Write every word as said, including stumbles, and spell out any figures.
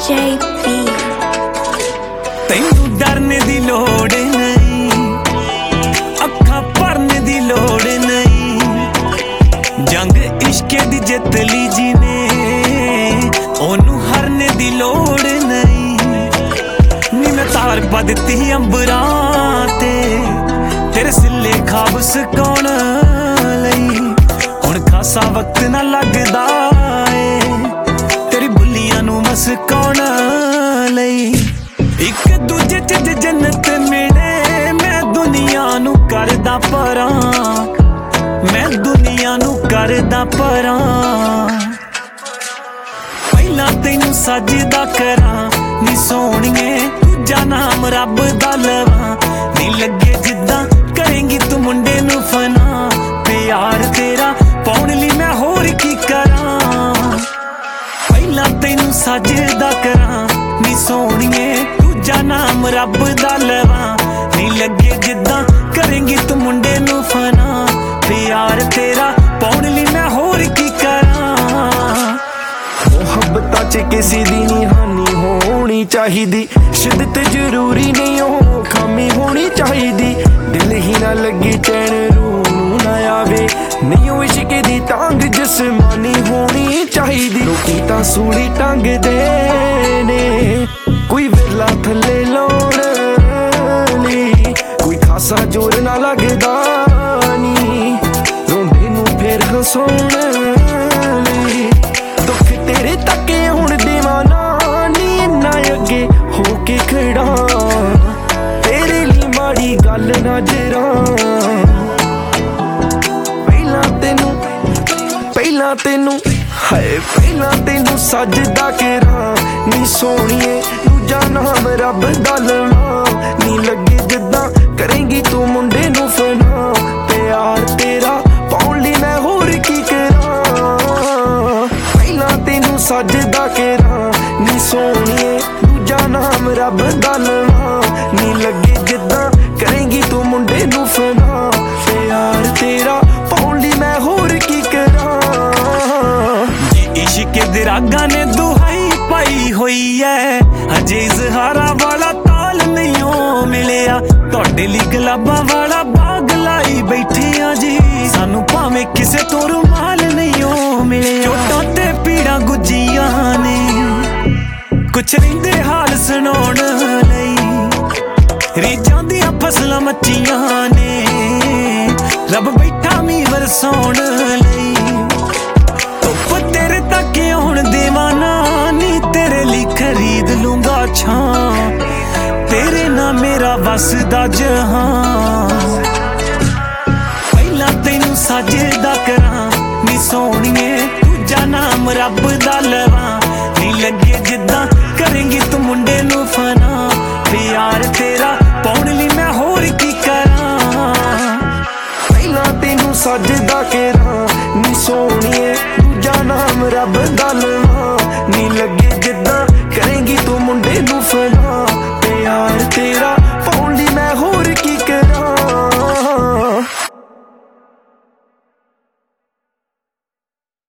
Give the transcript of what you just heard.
J P ਤੈਨੂੰ ਡਰਨੇ ਦੀ ਲੋੜ ਨਹੀਂ, ਅੱਖਾਂ ਭਰਨੇ ਦੀ ਲੋੜ ਨਹੀਂ। ਜੰਗ ਇਸ਼ਕੇ ਦੀ ਜਿੱਤ ਲਈ ਜਿਹਨੇ, ਉਹਨੂੰ ਹਾਰਨੇ ਦੀ ਲੋੜ ਨਹੀਂ। ਨੀ ਮੈਂ ਤਾਰ ਪਾ ਦਿੱਤੀ ਅੰਬਰਾਂ ਤੇ, ਤੇਰੇ ਸਿੱਲੇ ਖਾਬ ਸਕਾਉਣ ਲਈ। ਹੁਣ ਖਾਸਾ ਵਕਤ ਨਾ ਲੱਗਦਾ ਏ, ਤੇਰੀ ਬੁੱਲੀਆਂ ਨੂੰ ਮਸਕਾਉਣ ਲਈ। ਇੱਕ ਦੂਜੇ ਚ ਜੰਨਤ ਮਿਲੇ, ਮੈਂ ਦੁਨੀਆ ਨੂੰ ਕਰਦਾ ਪਰਾਂ, ਮੈਂ ਦੁਨੀਆ ਨੂੰ ਕਰਦਾ ਪਰਾਂ। ਪਹਿਲਾਂ ਤੈਨੂੰ ਸਜਦਾ ਕਰਾਂ ਨੀ ਸੋਹਣੀਏ, ਦੂਜਾ ਨਾਮ ਰੱਬ ਦਾ ਲਵਾਂ। ਨੀ ਲੱਗੇ ਜਿੱਦਾਂ ਕਰੇਂਗੀ ਤੂੰ ਮੁੰਡੇ ਨੂੰ ਫਨਾ, ਪਿਆਰ ਤੇਰਾ ਪਾਉਣ ਲਈ ਮੈਂ ਹੋਰ ਕੀ ਕਰਾਂ। ਪਹਿਲਾਂ ਤੈਨੂੰ ਸਜਦਾ ਕਰਾਂ ਨੀ ਸੋਹਣੀਏ, ਦੂਜਾ ਨਾਮ ਰੱਬ ਦਾ ਲਵਾਂ। ਨੀ ਲੱਗੇ ਜਿੱਦਾਂ ਕਰੇਂਗੀ ਤੂੰ ਮੁੰਡੇ ਨੂੰ ਫਨਾ, ਪਿਆਰ ਤੇਰਾ ਪਾਉਣ ਲਈ ਮੈਂ ਹੋਰ ਕੀ ਕਰਾਂ। ਮੁਹੱਬਤਾਂ ਚ ਕਿਸੇ ਦੀ ਨੀ ਹਾਨੀ ਹੋਣੀ ਚਾਹੀਦੀ, ਸ਼ਿੱਦਤ ਜ਼ਰੂਰੀ ਨਹੀਂ ਉਹ ਖਾਮੀ ਹੋਣੀ ਚਾਹੀਦੀ। ਦਿਲ ਹੀ ਨਾ ਲੱਗੇ ਚੈਨ ਰੂਹ ਨੂੰ ਨਾ ਆਵੇ, ਨਹੀਂ ਉਹ ਇਸ਼ਕ ਦੀ ਟਾਂਗ ਜਿਸਮਾਨੀ ਹੋਣੀ ਚਾਹੀਦੀ। ਲੋਕੀ ਤਾਂ ਸੂਲੀ ਟੰਗਦੇ ਨੇ, ਕੋਈ ਵੇਲਾ ਥੱਲੇ ਲਾਉਣ ਲਈ, ਕੋਈ ਖਾਸਾ ਜ਼ੋਰ ਨਾ ਲੱਗਦਾ ਨੀ, ਰੋਂਦੇ ਨੂੰ ਫੇਰ ਹਸਾਉਣ ਲਈ। ਦੁੱਖ ਤੇਰੇ ਤੱਕੇ ਹੁਣ ਦੀਵਾਨਾ ਨੀ, ਇੰਨਾ ਅੱਗੇ ਹੋ ਕੇ ਖੜਾ, ਤੇਰੇ ਲਈ ਮਾੜੀ ਗੱਲ ਨਾ ਜਰਾਂ। ਪਹਿਲਾਂ ਤੈਨੂੰ ਪਹਿਲਾਂ ਤੈਨੂੰ ਹਾਏ ਪਹਿਲਾਂ ਤੈਨੂੰ ਸਜਦਾ ਕਰਾਂ ਨੀ ਸੋਹਣੀਏ, ਦੂਜਾ ਨਾਮ ਰੱਬ ਦਾ ਲਵਾਂ। ਨੀ ਲੱਗੇ ਜਿੱਦਾਂ ਕਰੇਂਗੀ ਤੂੰ ਮੁੰਡੇ ਨੂੰ ਫਨਾ, ਪਿਆਰ ਤੇਰਾ ਪਾਉਣ ਲਈ ਮੈਂ ਹੋਰ ਕੀ ਕਰਾਂ। ਪਹਿਲਾਂ ਤੈਨੂੰ ਸਜਦਾ ਕਰਾਂ ਨੀ ਸੋਹਣੀਏ, ਦੂਜਾ ਨਾਮ ਰੱਬ ਦਾ ਲਵਾਂ। ਨੀ ਲੱਗੇ ਜਿੱਦਾਂ ਕਰੇਂਗੀ ਤੂੰ ਮੁੰਡੇ ਨੂੰ ਫਨਾ, ਪਿਆਰ ਤੇਰਾ ਪਾਉਣ ਲਈ ਮੈਂ ਹੋਰ ਕੀ ਕਰਾਂ। ਇਸ਼ਕ ਦੇ ਰਾਗਾਂ ਨੇ ਦੁਹਾਈ ਪਾਈ ਹੋਈ ਐ, ਹਜੇ ਇਜ਼ਹਾਰਾਂ ਵਾਲਾ ਤਾਲ ਨਹੀਂ ਓ ਮਿਲਿਆ। ਤੁਹਾਡੇ ਲਈ ਗੁਲਾਬਾਂ ਵਾਲਾ ਬਾਗ ਲਾਈ ਬੈਠੇ ਆ ਜੀ, ਸਾਨੂੰ ਭਾਵੇਂ ਕਿਸੇ ਤੋਂ ਰੁਮਾਲ ਨਹੀਂ ਓ ਮਿਲਿਆ। ਚੋਟਾਂ ਤੇ ਪੀੜਾਂ ਗੁੱਜੀਆਂ ਨੇ, ਕੁਛ ਰਹਿੰਦੇ ਹਾਲ ਸੁਣਾਉਣ ਲਈ। ਰੀਝਾਂ ਦੀਆਂ ਫਸਲਾਂ ਮੱਚੀਆਂ ਨੇ, ਰੱਬ ਬੈਠਾ ਮੀਂਹ ਵਰਸਾਉਣ ਲਈ। ਤੇਰੇ ਤੱਕ ਆਉਣ ਦੇਵਾਨਾ ਨੀ, ਤੇਰੇ ਲਈ ਖਰੀਦ ਲੂੰਗਾ ਛਾਂ, ਤੇਰੇ ਨਾਲ ਮੇਰਾ ਵਸਦਾ ਜਹਾਂ। ਪਹਿਲਾਂ ਤੈਨੂੰ ਸਜਦਾ ਕਰਾਂ ਨੀ ਸੋਹਣੀਏ, ਦੂਜਾ ਨਾਮ ਰੱਬ ਦਾ ਲਵਾਂ। ਨੀ ਲੱਗੇ ਜਿੱਦਾਂ ਕਰੇਂਗੀ ਤੂੰ ਮੁੰਡੇ ਨੂੰ ਫਨਾ, ਪਿਆਰ ਤੇਰਾ ਪਾਉਣ ਲਈ ਮੈਂ ਹੋਰ ਕੀ ਕਰਾਂ। ਪਹਿਲਾਂ ਤੈਨੂੰ ਸਜਦਾ ਕਰਾਂ ਨੀ ਸੋਹਣੀਏ, ਦੂਜਾ ਨਾਮ ਰੱਬ ਦਾ ਲਵਾਂ। ਨੀ ਲੱਗੇ ਜਿੱਦਾਂ